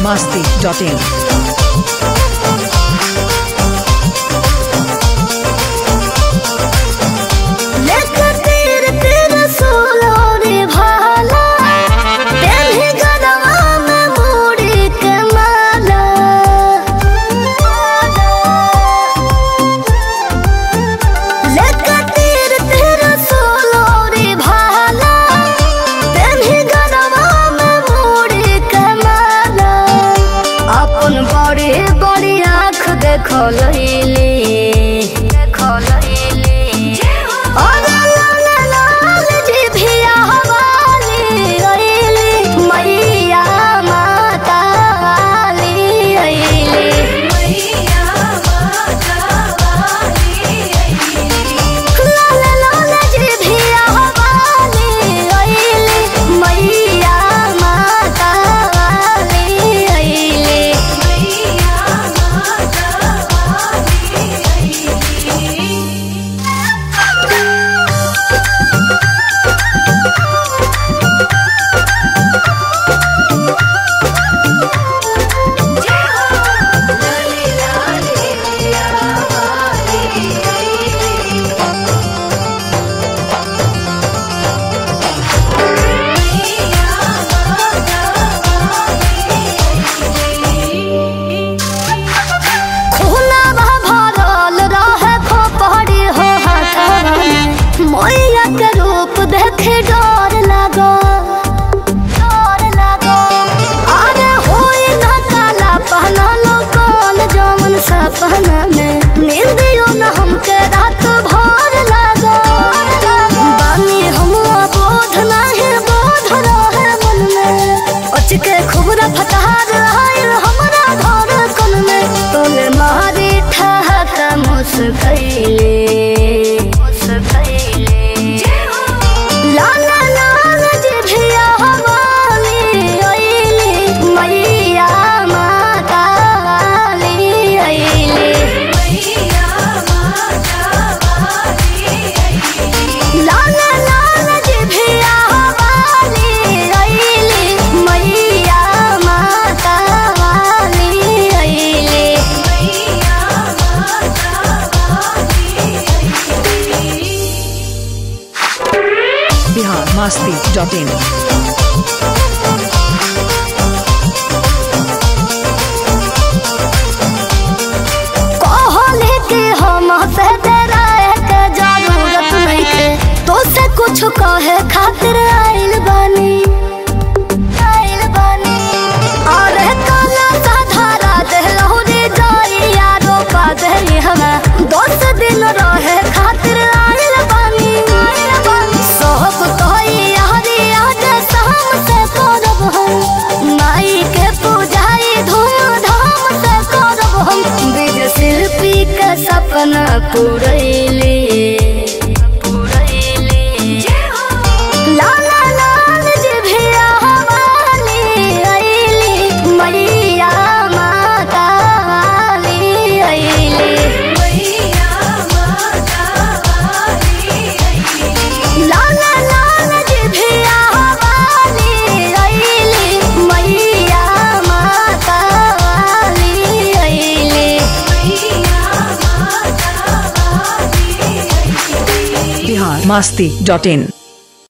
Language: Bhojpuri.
biharmasti.in biharmasti.in कुछ कहे खातिर आइल बानी अरे काला साधारा देहलहु रे जाइया रोपा देही हमा 10 दिन रहे खातिर आइल बानी सब तोई यारी आज शाम से करब हम माई के पूजाई धूमधाम से करब हम बीज शिल्पी के सपना पूरैली biharmasti.in